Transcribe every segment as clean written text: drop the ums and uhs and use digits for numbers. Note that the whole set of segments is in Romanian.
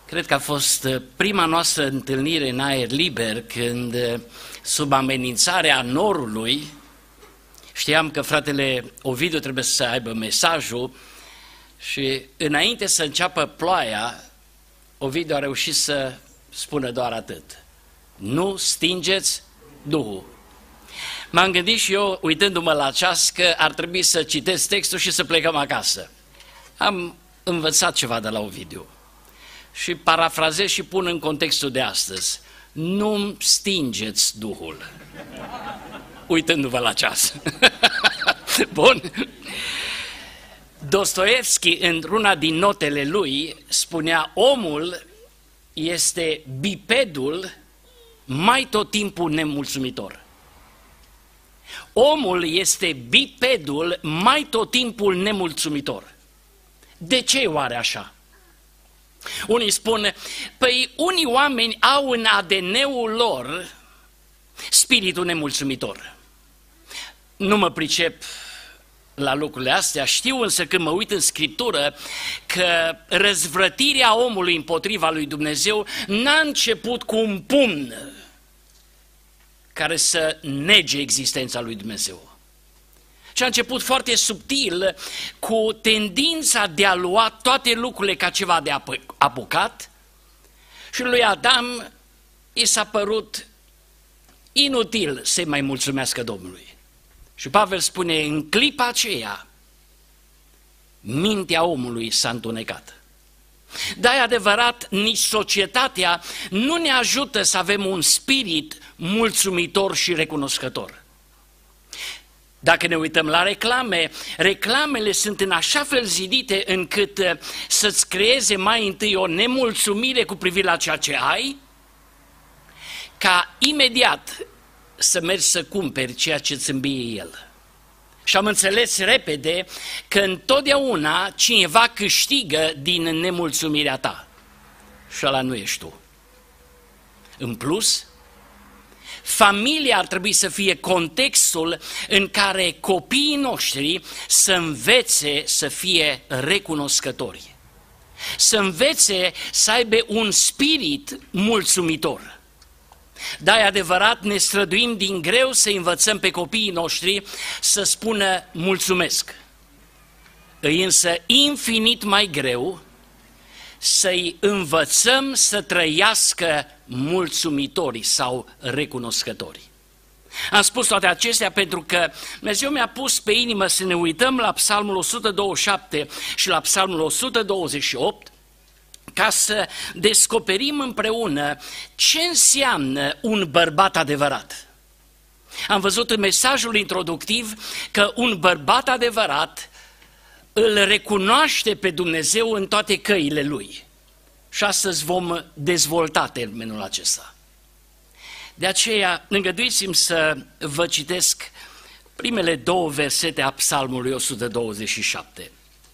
Cred că a fost prima noastră întâlnire în aer liber când, sub amenințarea norului, știam că fratele Ovidiu trebuie să aibă mesajul și înainte să înceapă ploaia, Ovidiu a reușit să spună doar atât: nu stingeți Duhul. M-am gândit și eu, uitându-mă la ceas, că ar trebui să citesc textul și să plecăm acasă. Am învățat ceva de la Ovidiu și parafrazez și pun în contextul de astăzi: nu stingeți Duhul. Uitându-vă la ceas. Bun. Dostoevski, într-una din notele lui, spunea: omul este bipedul mai tot timpul nemulțumitor. Omul este bipedul mai tot timpul nemulțumitor. De ce oare așa? Unii spun: păi unii oameni au în ADN-ul lor spiritul nemulțumitor. Nu mă pricep la lucrurile astea, știu însă când mă uit în Scriptură că răzvrătirea omului împotriva lui Dumnezeu n-a început cu un pumn care să nege existența lui Dumnezeu, ci a început foarte subtil, cu tendința de a lua toate lucrurile ca ceva de apucat, și lui Adam i s-a părut inutil să-i mai mulțumească Domnului. Și Pavel spune: în clipa aceea mintea omului s-a întunecat. Dar e adevărat, nici societatea nu ne ajută să avem un spirit mulțumitor și recunoscător. Dacă ne uităm la reclame, reclamele sunt în așa fel zidite încât să-ți creeze mai întâi o nemulțumire cu privire la ceea ce ai, ca imediat să mergi să cumperi ceea ce îți îmbie el. Și am înțeles repede că întotdeauna cineva câștigă din nemulțumirea ta. Și ăla nu ești tu. În plus, familia ar trebui să fie contextul în care copiii noștri să învețe să fie recunoscători. Să învețe să aibă un spirit mulțumitor. Da, e adevărat, ne străduim din greu să învățăm pe copiii noștri să spună mulțumesc. E însă infinit mai greu să-i învățăm să trăiască mulțumitorii sau recunoscătorii. Am spus toate acestea pentru că Dumnezeu mi-a pus pe inimă să ne uităm la Psalmul 127 și la Psalmul 128, ca să descoperim împreună ce înseamnă un bărbat adevărat. Am văzut în mesajul introductiv că un bărbat adevărat îl recunoaște pe Dumnezeu în toate căile lui. Și astăzi vom dezvolta termenul acesta. De aceea, îngăduiți-mi să vă citesc primele două versete a Psalmului 127.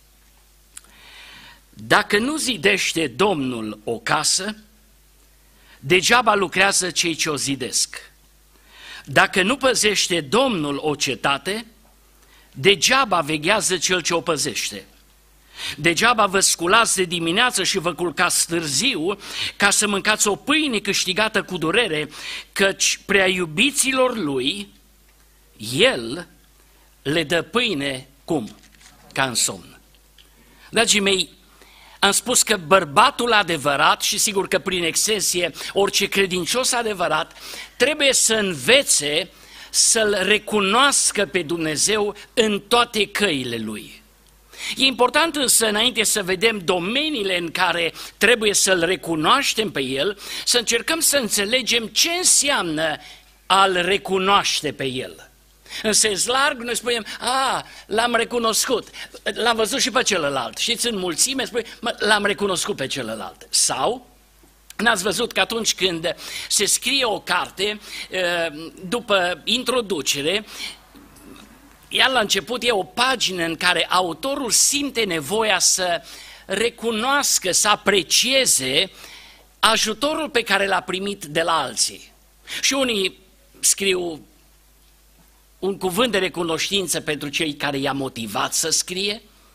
Dacă nu zidește Domnul o casă, degeaba lucrează cei ce o zidesc. Dacă nu păzește Domnul o cetate, degeaba veghează cel ce o păzește. Degeaba vă sculați de dimineață și vă culcați târziu ca să mâncați o pâine câștigată cu durere, căci prea iubiților lui, el le dă pâine, cum? Ca în somn. Dragii mei, am spus că bărbatul adevărat, și sigur că prin extensie orice credincios adevărat, trebuie să învețe să-L recunoască pe Dumnezeu în toate căile Lui. E important însă, înainte să vedem domeniile în care trebuie să-L recunoaștem pe El, să încercăm să înțelegem ce înseamnă a-L recunoaște pe El. În sens larg, noi spunem: l-am recunoscut, l-am văzut și pe celălalt. Știți, în mulțime spune: l-am recunoscut pe celălalt. Sau, n-ați văzut că atunci când se scrie o carte, după introducere, ea la început e o pagină în care autorul simte nevoia să recunoască, să aprecieze ajutorul pe care l-a primit de la alții. Și unii scriu un cuvânt de recunoștință pentru cei care i-a motivat să scrie,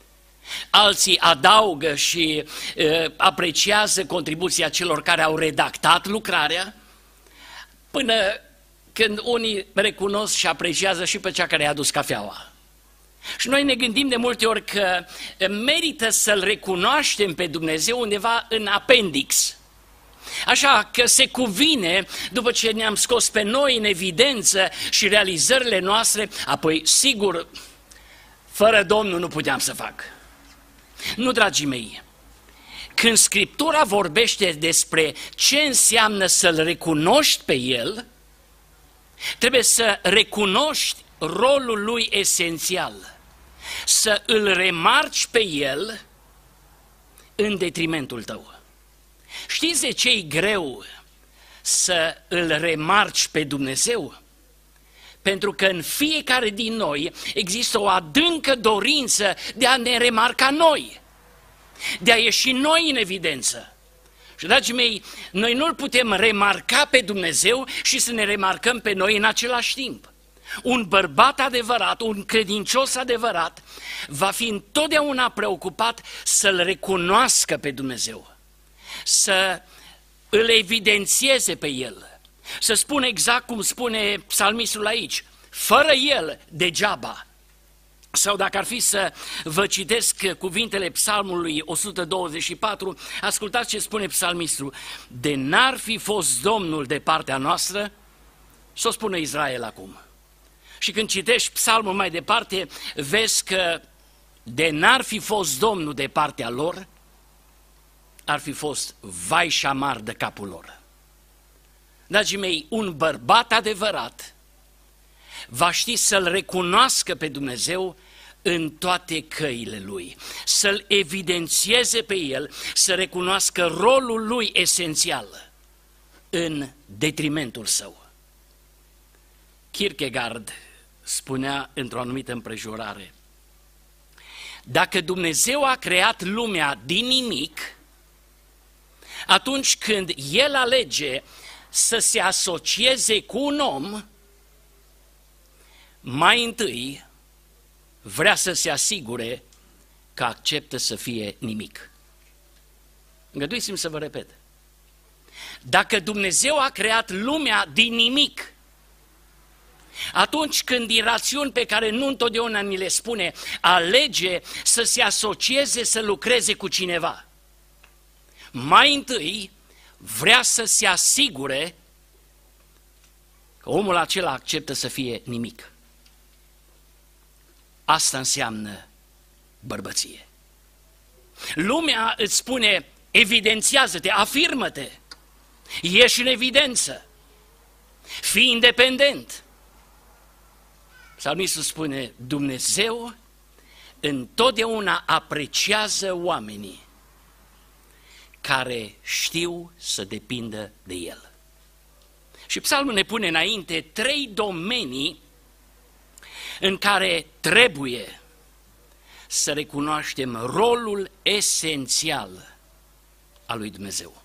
Alții adaugă și apreciază contribuția celor care au redactat lucrarea, până când unii recunosc și apreciază și pe cea care i-a adus cafeaua. Și noi ne gândim de multe ori că merită să-L recunoaștem pe Dumnezeu undeva în apendix. Așa că se cuvine, după ce ne-am scos pe noi în evidență și realizările noastre, apoi, sigur, fără Domnul nu puteam să fac. Nu, dragii mei, când Scriptura vorbește despre ce înseamnă să-L recunoști pe El, trebuie să recunoști rolul Lui esențial, să îl remarci pe El în detrimentul tău. Știți de ce e greu să îl remarci pe Dumnezeu? Pentru că în fiecare din noi există o adâncă dorință de a ne remarca noi, de a ieși noi în evidență. Și, dragii mei, noi nu-L putem remarca pe Dumnezeu și să ne remarcăm pe noi în același timp. Un bărbat adevărat, un credincios adevărat, va fi întotdeauna preocupat să-L recunoască pe Dumnezeu, să îl evidențieze pe El, să spună exact cum spune psalmistul aici, fără El degeaba. Sau dacă ar fi să vă citesc cuvintele psalmului 124, ascultați ce spune psalmistul: de n-ar fi fost Domnul de partea noastră, s-o spune Israel acum. Și când citești psalmul mai departe, vezi că de n-ar fi fost Domnul de partea lor, ar fi fost vai și amar de capul lor. Dragii mei, un bărbat adevărat va ști să-L recunoască pe Dumnezeu în toate căile lui, să-L evidențieze pe El, să recunoască rolul Lui esențial în detrimentul său. Kierkegaard spunea într-o anumită împrejurare: dacă Dumnezeu a creat lumea din nimic, atunci când El alege să se asocieze cu un om, mai întâi vrea să se asigure că acceptă să fie nimic. Îngăduiți-mi să vă repet. Dacă Dumnezeu a creat lumea din nimic, atunci când din rațiuni pe care nu întotdeauna ni le spune, alege să se asocieze, să lucreze cu cineva, mai întâi vrea să se asigure că omul acela acceptă să fie nimic. Asta înseamnă bărbăție. Lumea îți spune: evidențiază-te, afirmă-te, ieși în evidență, fii independent. Psalmistul spune: Dumnezeu întotdeauna apreciază oamenii care știu să depindă de El. Și psalmul ne pune înainte 3 domenii în care trebuie să recunoaștem rolul esențial al lui Dumnezeu.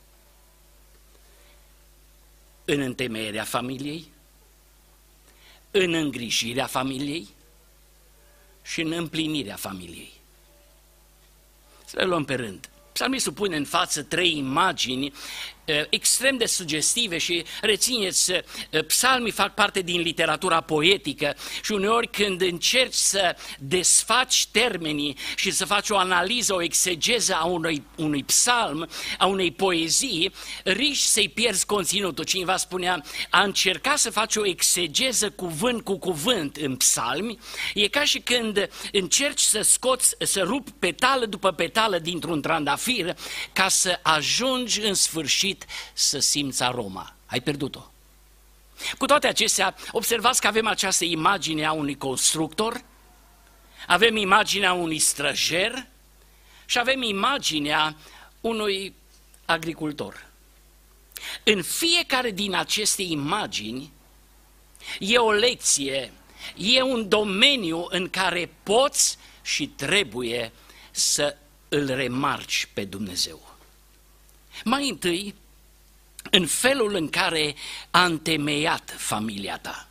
În întemeierea familiei, în îngrijirea familiei și în împlinirea familiei. Să le luăm pe rând. Psalmistul pune în față 3 imagini extrem de sugestive și rețineți, psalmii fac parte din literatura poetică și uneori când încerci să desfaci termenii și să faci o analiză, o exegeză a unui psalm, a unei poezii, riști să-i pierzi conținutul. Cineva spunea: a încerca să faci o exegeză cuvânt cu cuvânt în psalmi e ca și când încerci să scoți, să rupi petală după petală dintr-un trandafir ca să ajungi în sfârșit să simți aroma. Ai pierdut-o. Cu toate acestea, observați că avem această imagine a unui constructor, avem imaginea unui străjer și avem imaginea unui agricultor. În fiecare din aceste imagini e o lecție, e un domeniu în care poți și trebuie să îl remarci pe Dumnezeu. Mai întâi, în felul în care a întemeiat familia ta.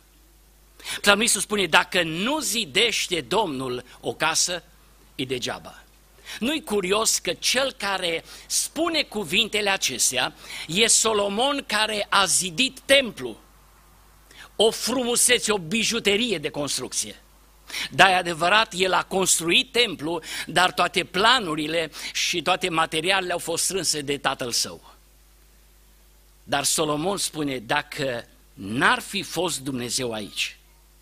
Psalmistul spune: dacă nu zidește Domnul o casă, e degeaba. Nu-i curios că cel care spune cuvintele acestea e Solomon, care a zidit templu, o frumusețe, o bijuterie de construcție. Dar e adevărat, el a construit templu, dar toate planurile și toate materialele au fost strânse de tatăl său. Dar Solomon spune, dacă n-ar fi fost Dumnezeu aici,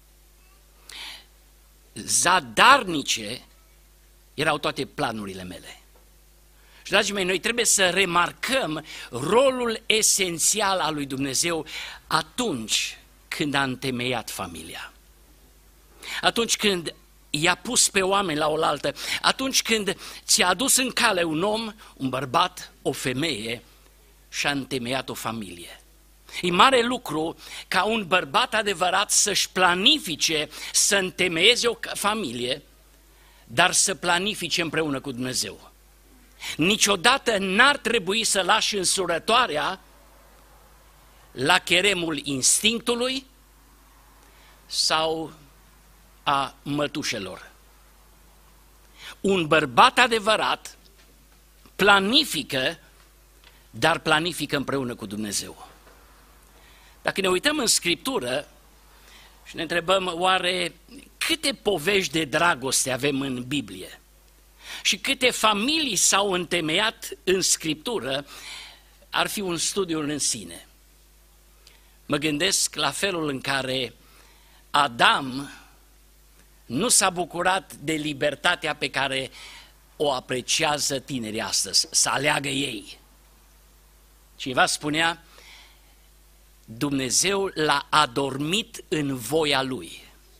zadarnice erau toate planurile mele. Și, dragii mei, noi trebuie să remarcăm rolul esențial al lui Dumnezeu atunci când a întemeiat familia. Atunci când i-a pus pe oameni la oaltă, atunci când ți-a adus în cale un om, un bărbat, o femeie și a întemeiat o familie. E mare lucru ca un bărbat adevărat să-și planifice să întemeieze o familie, dar să planifice împreună cu Dumnezeu. Niciodată n-ar trebui să lași însurătoarea la cheremul instinctului sau a mătușelor. Un bărbat adevărat planifică, dar planifică împreună cu Dumnezeu. Dacă ne uităm în Scriptură și ne întrebăm oare câte povești de dragoste avem în Biblie și câte familii s-au întemeiat în Scriptură, ar fi un studiu în sine. Mă gândesc la felul în care Adam nu s-a bucurat de libertatea pe care o apreciază tinerii astăzi, să aleagă ei. Cineva spunea, Dumnezeu l-a adormit în voia lui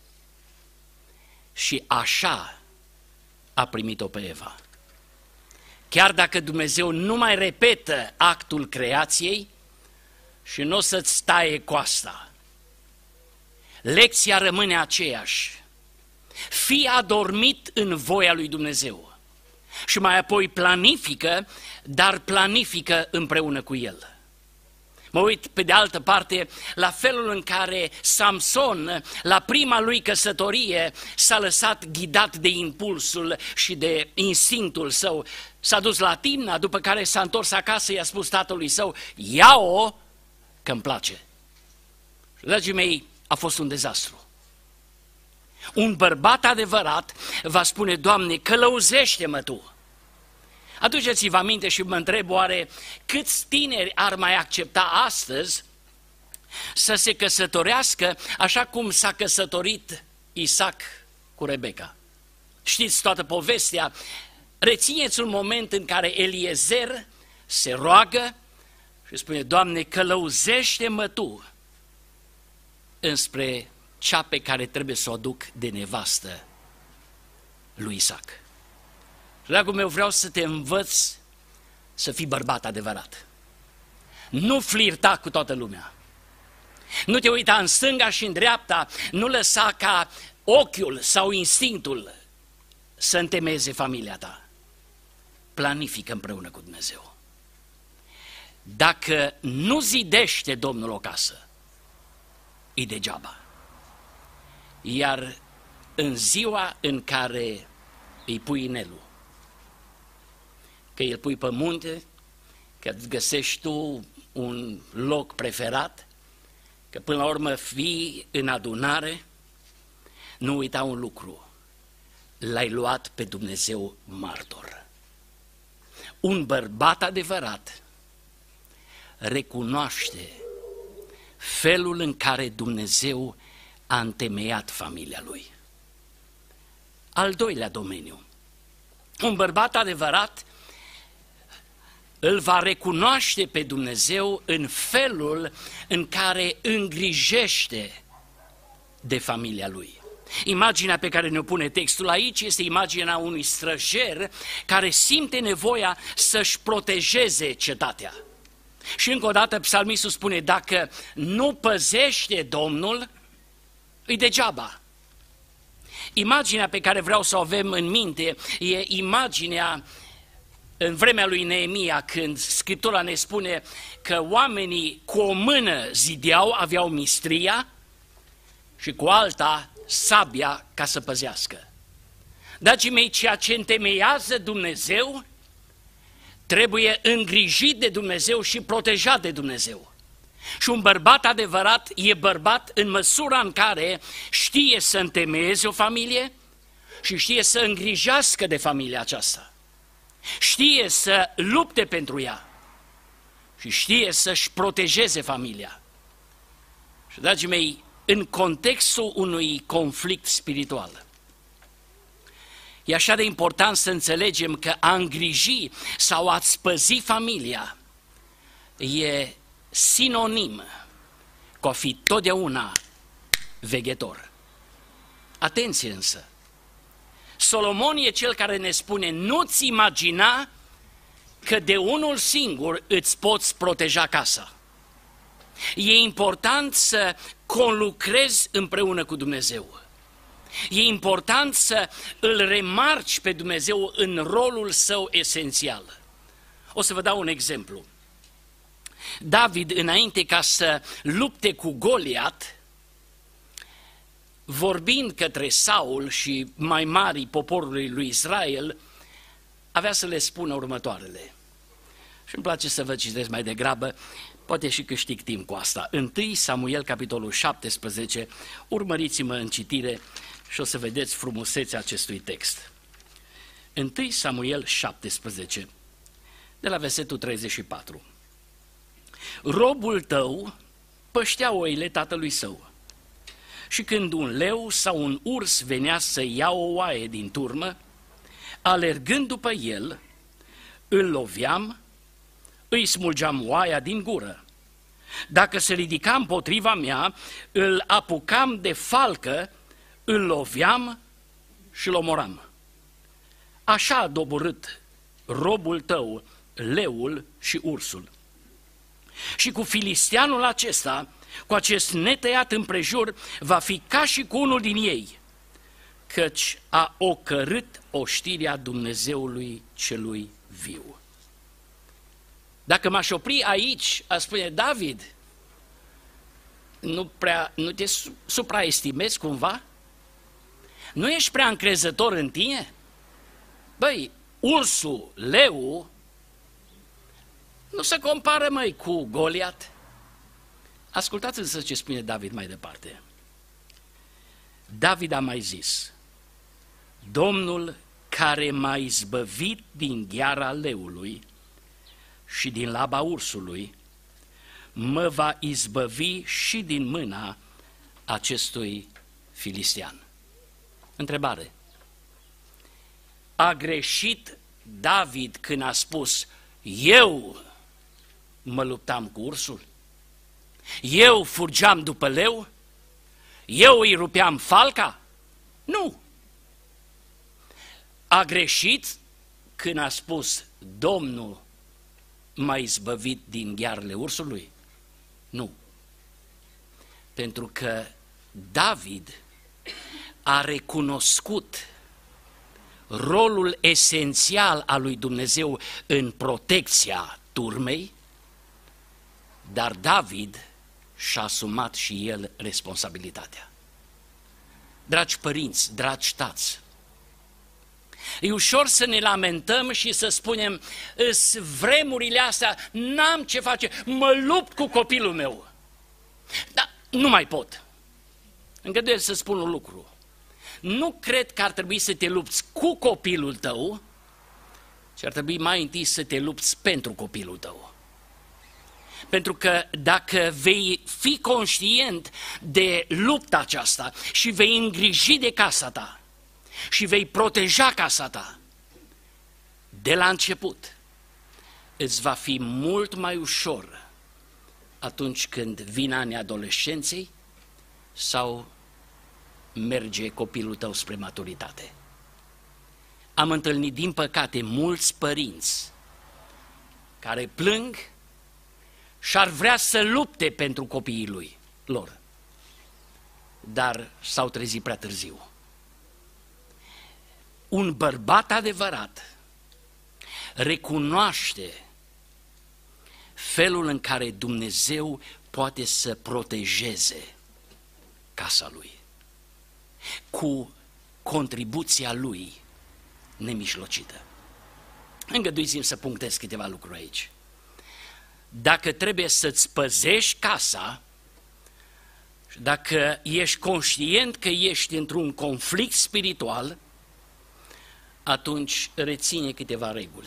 și așa a primit-o pe Eva. Chiar dacă Dumnezeu nu mai repetă actul creației și nu o să-ți taie coasta, lecția rămâne aceeași. Fii adormit în voia lui Dumnezeu și mai apoi planifică, dar planifică împreună cu El. Mă uit pe de altă parte la felul în care Samson, la prima lui căsătorie, s-a lăsat ghidat de impulsul și de instinctul său. S-a dus la Timna, după care s-a întors acasă, i-a spus tatălui său, ia-o că îmi place. Dragii mei, a fost un dezastru. Un bărbat adevărat va spune, Doamne, călăuzește-mă Tu. Aduceți-vă aminte și mă întreb oare câți tineri ar mai accepta astăzi să se căsătorească așa cum s-a căsătorit Isaac cu Rebecca. Știți toată povestea, rețineți un moment în care Eliezer se roagă și spune, Doamne, călăuzește-mă Tu înspre cea pe care trebuie să o aduc de nevastă lui Isaac. Dragul meu, vreau să te învăț să fii bărbat adevărat. Nu flirta cu toată lumea. Nu te uita în stânga și în dreapta, nu lăsa ca ochiul sau instinctul să întemeieze familia ta. Planifică împreună cu Dumnezeu. Dacă nu zidește Domnul o casă, e degeaba. Iar în ziua în care îi pui inelul, că îl pui pe munte, că găsești tu un loc preferat, că până la urmă fii în adunare, nu uita un lucru, l-ai luat pe Dumnezeu martor. Un bărbat adevărat recunoaște felul în care Dumnezeu a întemeiat familia lui. Al doilea domeniu, un bărbat adevărat îl va recunoaște pe Dumnezeu în felul în care îngrijește de familia lui. Imaginea pe care ne-o pune textul aici este imaginea unui străjer care simte nevoia să-și protejeze cetatea. Și încă o dată psalmistul spune, dacă nu păzește Domnul, îi degeaba. Imaginea pe care vreau să o avem în minte e imaginea în vremea lui Neemia, când Scriptura ne spune că oamenii cu o mână zideau, aveau mistria și cu alta sabia ca să păzească. Dragii mei, ceea ce întemeiază Dumnezeu trebuie îngrijit de Dumnezeu și protejat de Dumnezeu. Și un bărbat adevărat e bărbat în măsura în care știe să întemeieze o familie și știe să îngrijească de familia aceasta. Știe să lupte pentru ea și știe să-și protejeze familia. Și, dragii mei, în contextul unui conflict spiritual, e așa de important să înțelegem că a îngriji sau a-ți păzi familia e sinonim cu a fi totdeauna veghetor. Atenție însă! Solomon e cel care ne spune: nu-ți imagina că de unul singur îți poți proteja casa. E important să conlucrezi împreună cu Dumnezeu. E important să îl remarci pe Dumnezeu în rolul său esențial. O să vă dau un exemplu. David, înainte ca să lupte cu Goliat, vorbind către Saul și mai mari poporului lui Israel, avea să le spună următoarele. Și îmi place să vă citesc mai degrabă, poate și câștig timp cu asta. 1 Samuel, capitolul 17, urmăriți-mă în citire și o să vedeți frumusețea acestui text. 1 Samuel 17, de la versetul 34. Robul tău păștea oile tatălui său și când un leu sau un urs venea să ia o oaie din turmă, alergând după el, îl loveam, îi smulgeam oaia din gură. Dacă se ridica împotriva mea, îl apucam de falcă, îl loveam și îl omoram. Așa a doborât robul tău leul și ursul. Și cu filisteanul acesta, cu acest netăiat împrejur, va fi ca și cu unul din ei, căci a ocărât oștirea Dumnezeului celui viu. Dacă m-aș opri aici, aș spune: David, nu te supraestimezi cumva? Nu ești prea încrezător în tine? Băi, ursul, leul, nu se compară, măi, cu Goliat. Ascultați însă ce spune David mai departe. David a mai zis: Domnul care m-a izbăvit din gheara leului și din laba ursului, mă va izbăvi și din mâna acestui filistean. Întrebare. A greșit David când a spus: eu mă luptam cu ursul? Eu furgeam după leu? Eu îi rupeam falca? Nu. A greșit când a spus: Domnul m-a izbăvit din ghearele ursului? Nu. Pentru că David a recunoscut rolul esențial al lui Dumnezeu în protecția turmei, dar David și-a asumat și el responsabilitatea. Dragi părinți, dragi tați, e ușor să ne lamentăm și să spunem: vremurile astea, n-am ce face, mă lupt cu copilul meu. Dar nu mai pot. Îngăduiesc să spun un lucru. Nu cred că ar trebui să te lupți cu copilul tău, ci ar trebui mai întâi să te lupți pentru copilul tău. Pentru că dacă vei fi conștient de lupta aceasta și vei îngriji de casa ta și vei proteja casa ta, de la început îți va fi mult mai ușor atunci când vine anii adolescenței sau merge copilul tău spre maturitate. Am întâlnit, din păcate, mulți părinți care plâng și ar vrea să lupte pentru copiii lor, dar s-au trezit prea târziu. Un bărbat adevărat recunoaște felul în care Dumnezeu poate să protejeze casa lui cu contribuția lui nemișlocită. Îngăduiți-mi să punctez câteva lucruri aici. Dacă trebuie să-ți păzești casa, și dacă ești conștient că ești într-un conflict spiritual, atunci reține câteva reguli.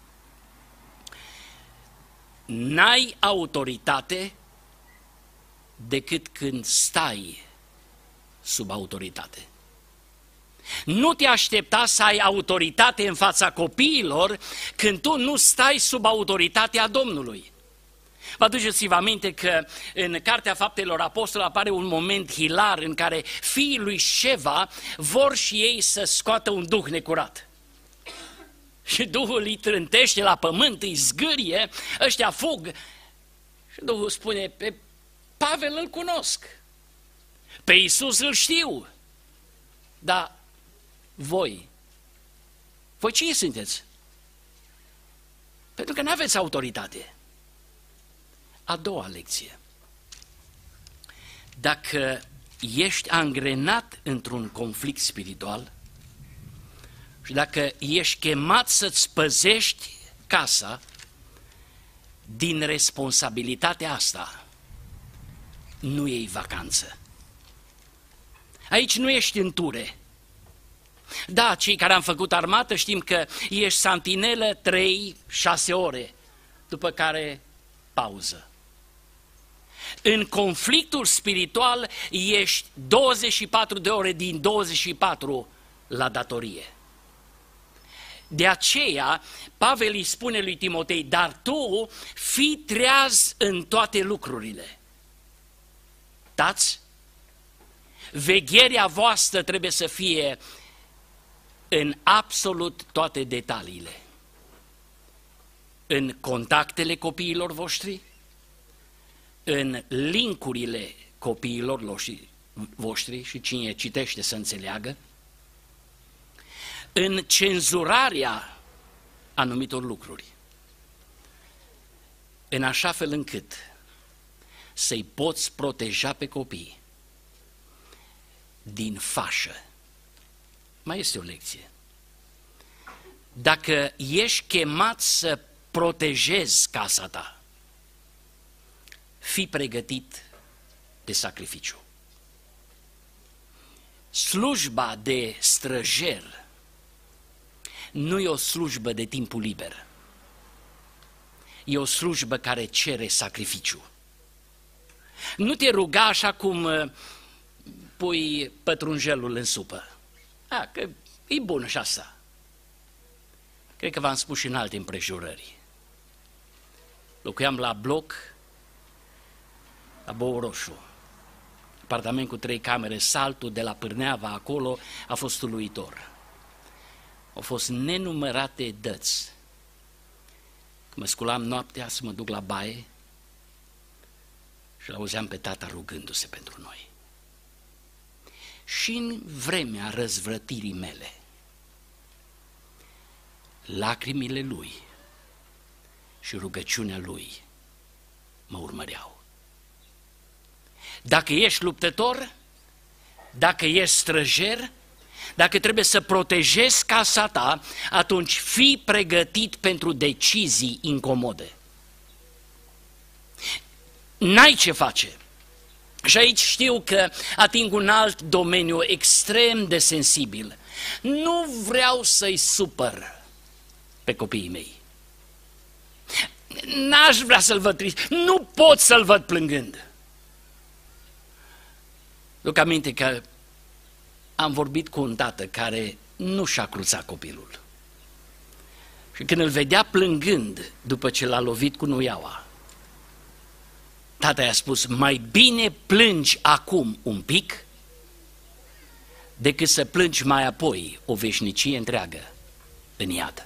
N-ai autoritate decât când stai sub autoritate. Nu te aștepta să ai autoritate în fața copiilor când tu nu stai sub autoritatea Domnului. Vă aduceți-vă aminte că în Cartea Faptelor Apostolilor apare un moment hilar în care fiii lui Șeva vor și ei să scoată un duh necurat. Și Duhul îi trântește la pământ, îi zgârie, ăștia fug. Și Duhul spune, pe Pavel îl cunosc, pe Iisus îl știu, dar voi cine sunteți? Pentru că nu aveți autoritate. A doua lecție. Dacă ești angrenat într-un conflict spiritual și dacă ești chemat să-ți păzești casa, din responsabilitatea asta nu iei vacanță. Aici nu ești în ture. Da, cei care am făcut armată știm că ești santinelă 3-6 ore, după care pauză. În conflictul spiritual ești 24 de ore din 24 la datorie. De aceea, Pavel îi spune lui Timotei, dar tu fii treaz în toate lucrurile. Tați? Vegherea voastră trebuie să fie în absolut toate detaliile. În contactele copiilor voștri, în linkurile copiilor voștri și cine citește să înțeleagă, în cenzurarea anumitor lucruri, în așa fel încât să-i poți proteja pe copii din fașă. Mai este o lecție. Dacă ești chemat să protejezi casa ta, fii pregătit de sacrificiu. Slujba de străjer nu e o slujbă de timpul liber. E o slujbă care cere sacrificiu. Nu te ruga așa cum pui pătrunjelul în supă. Că e bun și asta. Cred că v-am spus și în alte împrejurări. Locuiam la bloc, la Bou Roșu. Apartament cu 3 camere, saltul de la Pârneava acolo a fost uluitor. Au fost nenumărate dăți. Când mă sculam noaptea să mă duc la baie și l-auzeam pe tata rugându-se pentru noi. Și în vremea răzvrătirii mele, lacrimile lui și rugăciunea lui mă urmăreau. Dacă ești luptător, dacă ești străjer, dacă trebuie să protejezi casa ta, atunci fii pregătit pentru decizii incomode. N-ai ce face. Și aici știu că ating un alt domeniu extrem de sensibil. Nu vreau să-i supăr pe copiii mei. N-aș vrea să-l văd trist. Nu pot să-l văd plângând. Duc aminte că am vorbit cu un tată care nu și-a cruțat copilul. Și când îl vedea plângând după ce l-a lovit cu nuiaua, tata i-a spus, mai bine plângi acum un pic decât să plângi mai apoi o veșnicie întreagă în iad.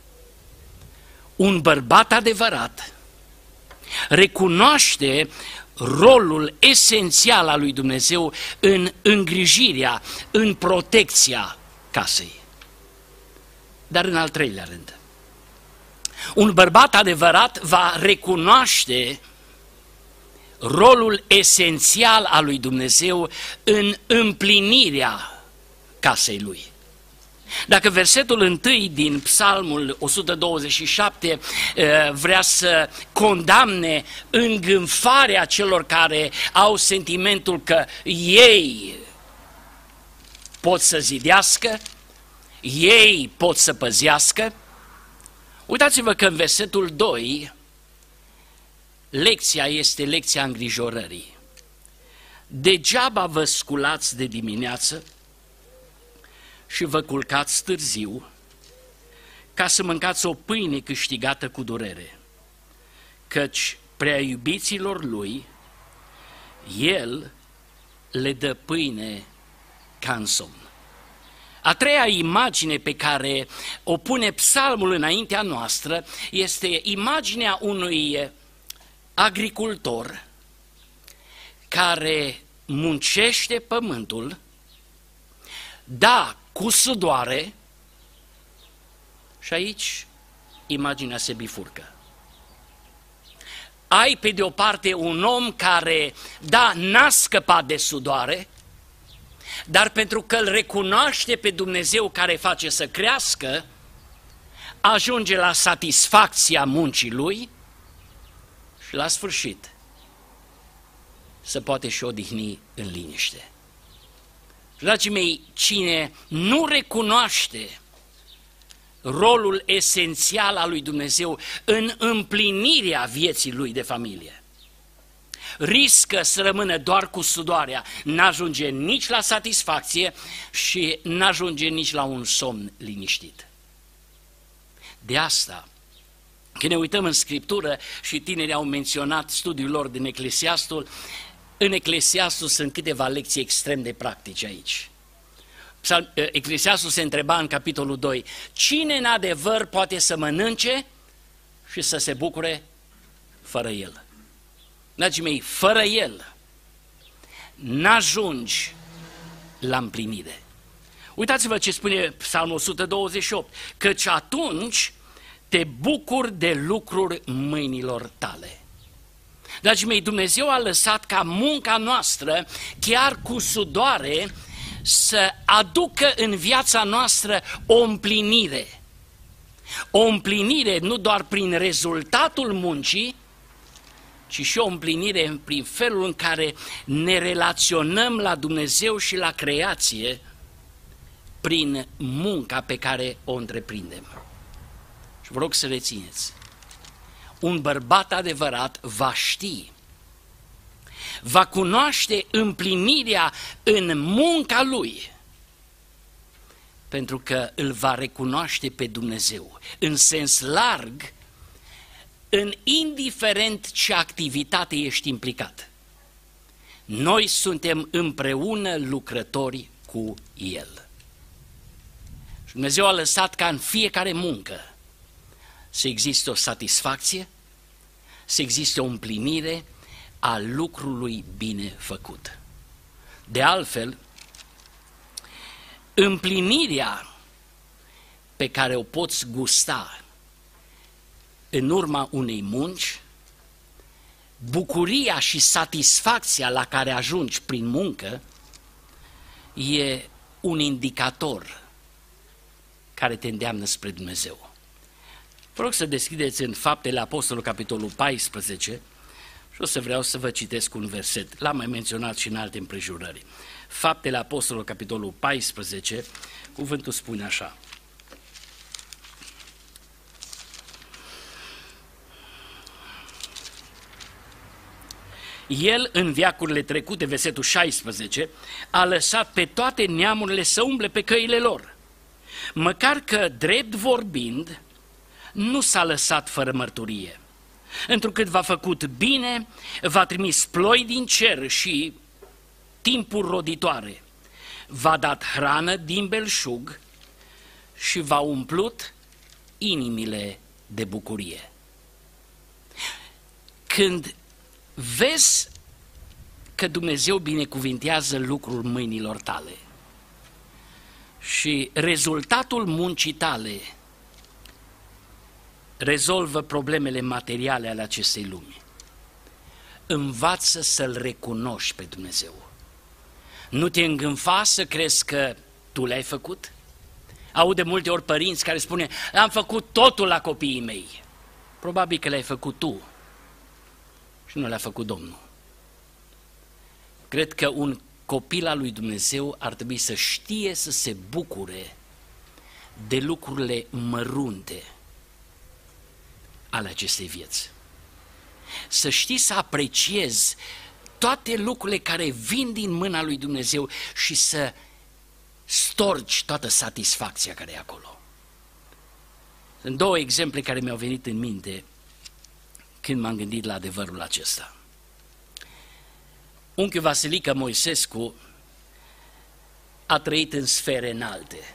Un bărbat adevărat recunoaște rolul esențial al lui Dumnezeu în îngrijirea, în protecția casei. Dar în al treilea rând, un bărbat adevărat va recunoaște rolul esențial al lui Dumnezeu în împlinirea casei lui. Dacă versetul 1 din Psalmul 127 vrea să condamne îngânfarea celor care au sentimentul că ei pot să zidească, ei pot să păzească, uitați-vă că în versetul 2 lecția este lecția îngrijorării. Degeaba vă sculați de dimineață și vă culcați târziu ca să mâncați o pâine câștigată cu durere, căci prea iubiților lui, el le dă pâine ca în somn. A treia imagine pe care o pune Psalmul înaintea noastră este imaginea unui agricultor care muncește pământul, da, cu sudoare, și aici imaginea se bifurcă. Ai pe de o parte un om care, da, n-a scăpat de sudoare, dar pentru că îl recunoaște pe Dumnezeu care face să crească, ajunge la satisfacția muncii lui și la sfârșit să poate și odihni în liniște. Dragii mei, cine nu recunoaște rolul esențial al lui Dumnezeu în împlinirea vieții lui de familie, riscă să rămână doar cu sudoarea, n-ajunge nici la satisfacție și n-ajunge nici la un somn liniștit. De asta, când ne uităm în Scriptură și tinerii au menționat studiul lor din Eclesiastul, în Eclesiastul sunt câteva lecții extrem de practice aici. Eclesiastul se întreba în capitolul 2, cine în adevăr poate să mănânce și să se bucure fără el? Dragii mei, fără el n-ajungi la împlinire. Uitați-vă ce spune Psalmul 128, căci atunci te bucuri de lucruri mâinilor tale. Dragii mei, Dumnezeu a lăsat ca munca noastră, chiar cu sudoare, să aducă în viața noastră o împlinire. O împlinire nu doar prin rezultatul muncii, ci și o împlinire prin felul în care ne relaționăm la Dumnezeu și la creație prin munca pe care o întreprindem. Și vă rog să rețineți, un bărbat adevărat va ști, va cunoaște împlinirea în munca lui, pentru că îl va recunoaște pe Dumnezeu, în sens larg, în indiferent ce activitate ești implicat. Noi suntem împreună lucrători cu El. Și Dumnezeu a lăsat ca în fiecare muncă să existe o satisfacție, să existe o împlinire a lucrului bine făcut. De altfel, împlinirea pe care o poți gusta în urma unei munci, bucuria și satisfacția la care ajungi prin muncă, e un indicator care te îndeamnă spre Dumnezeu. Vă rog să deschideți în Faptele Apostolului, capitolul 14, și o să vreau să vă citesc un verset. L-am mai menționat și în alte împrejurări. Faptele Apostolului, capitolul 14, cuvântul spune așa. El, în veacurile trecute, versetul 16, a lăsat pe toate neamurile să umble pe căile lor. Măcar că, drept vorbind, nu s-a lăsat fără mărturie. Întrucât v-a făcut bine, v-a trimis ploi din cer și timpuri roditoare, v-a dat hrană din belșug și v-a umplut inimile de bucurie. Când vezi că Dumnezeu binecuvintează lucrul mâinilor tale și rezultatul muncii tale rezolvă problemele materiale ale acestei lumi, învață să-L recunoști pe Dumnezeu. Nu te îngânfa să crezi că tu le-ai făcut, Aud de multe ori părinți care spune, am făcut totul la copiii mei. Probabil că le-ai făcut tu și nu le-a făcut Domnul. Cred că un copil al lui Dumnezeu ar trebui să știe să se bucure de lucrurile mărunte ale acestei vieți. Să știi să apreciezi toate lucrurile care vin din mâna lui Dumnezeu și să storci toată satisfacția care e acolo. Sunt două exemple care mi-au venit în minte când m-am gândit la adevărul acesta. Unchiul Vasilică Moisescu a trăit în sfere înalte,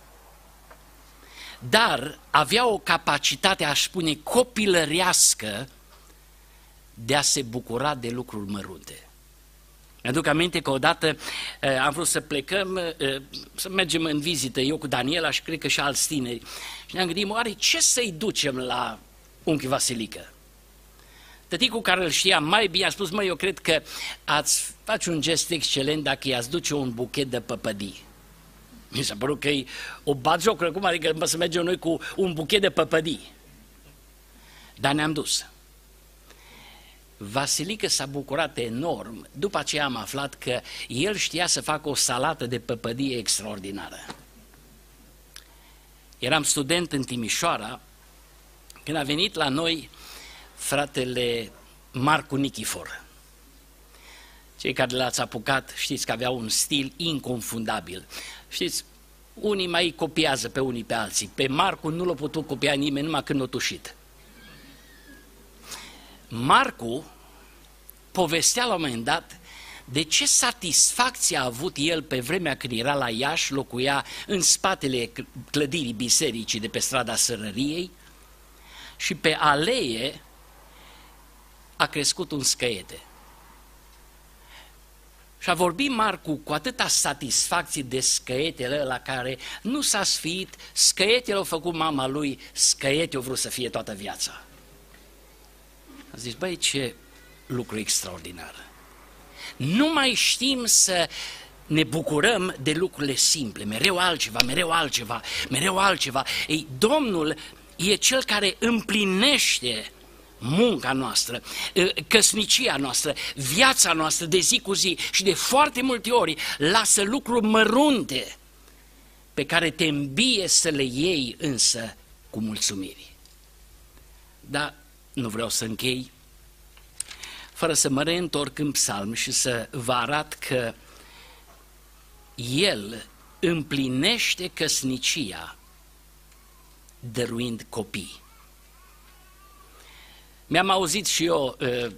dar avea o capacitate, aș spune, copilărească de a se bucura de lucruri mărunte. Mi-aduc aminte că odată am vrut să plecăm, să mergem în vizită, eu cu Daniela și cred că și alți tineri. Și ne-am gândit, oare ce să-i ducem la unchi Vasilică? Tăticul care îl știa mai bine a spus, eu cred că ați face un gest excelent dacă i-ați duce un buchet de păpădii. Mi s-a părut că e o batjocură, cum adică să mergem noi cu un buchet de păpădii. Dar ne-am dus. Vasilică s-a bucurat enorm, după aceea am aflat că el știa să facă o salată de păpădie extraordinară. Eram student în Timișoara, când a venit la noi fratele Marcu Nichifor. Cei care l-ați apucat știți că avea un stil inconfundabil. Știți, unii mai copiază pe unii pe alții. Pe Marcu nu l-a putut copia nimeni numai când l-a tușit. Marcu povestea la un moment dat de ce satisfacție a avut el pe vremea când era la Iași, locuia în spatele clădirii bisericii de pe strada Sărăriei și pe alee a crescut un scăiete. Și a vorbit Marcu cu atâta satisfacție de scăietele la care nu s-a sfiit, scăietele au făcut mama lui, scăiete au vrut să fie toată viața. A zis, băi, ce lucru extraordinar. Nu mai știm să ne bucurăm de lucrurile simple, mereu altceva, mereu altceva, mereu altceva. Ei, Domnul e Cel care împlinește munca noastră, căsnicia noastră, viața noastră de zi cu zi și de foarte multe ori lasă lucruri mărunte pe care te îmbie să le iei însă cu mulțumiri. Dar nu vreau să închei fără să mă reîntorc în psalm și să vă arăt că El împlinește căsnicia dăruind copii. Mi-am auzit și eu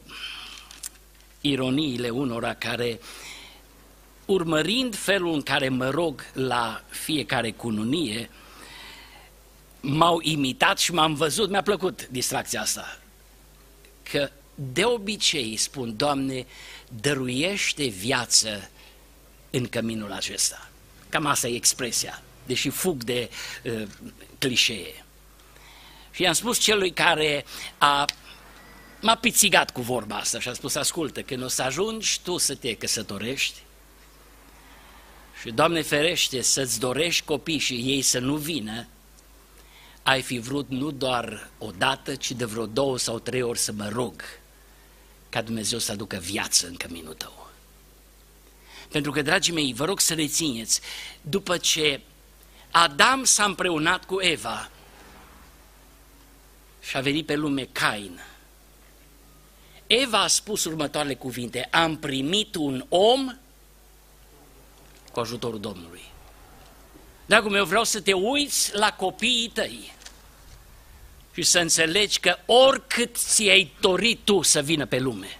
ironiile unora care, urmărind felul în care mă rog la fiecare cununie, m-au imitat și m-am văzut, mi-a plăcut distracția asta, că de obicei spun, Doamne, dăruiește viață în căminul acesta. Cam asta e expresia, deși fug de clișee. Și i-am spus celui care m-a pițigat cu vorba asta și a spus, ascultă, când o să ajungi tu să te căsătorești și, Doamne ferește, să-ți dorești copii și ei să nu vină, ai fi vrut nu doar o dată, ci de vreo 2 sau 3 ori să mă rog ca Dumnezeu să aducă viață în căminul tău. Pentru că, dragii mei, vă rog să rețineți, după ce Adam s-a împreunat cu Eva și a venit pe lume Cain, Eva a spus următoarele cuvinte, am primit un om cu ajutorul Domnului. Dragul meu, vreau să te uiți la copiii tăi și să înțelegi că oricât ți-ai dorit tu să vină pe lume,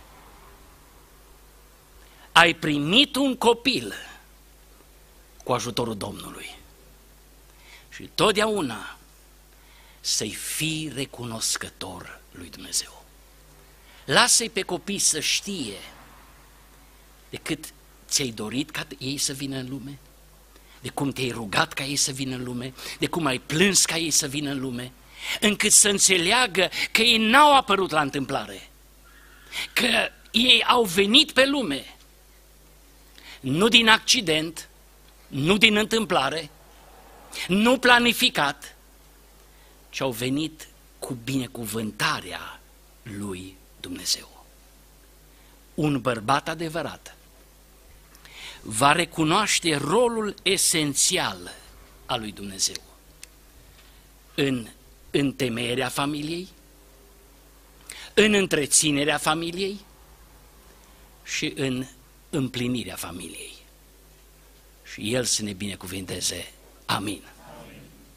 ai primit un copil cu ajutorul Domnului. Și totdeauna să-i fii recunoscător lui Dumnezeu. Lasă-i pe copii să știe de cât ți-ai dorit ca ei să vină în lume, de cum te-ai rugat ca ei să vină în lume, de cum ai plâns ca ei să vină în lume, încât să înțeleagă că ei n-au apărut la întâmplare, că ei au venit pe lume, nu din accident, nu din întâmplare, nu planificat, ci au venit cu binecuvântarea lui Dumnezeu. Un bărbat adevărat va recunoaște rolul esențial al lui Dumnezeu în întemeierea familiei, în întreținerea familiei și în împlinirea familiei. Și El să ne binecuvânteze. Amin.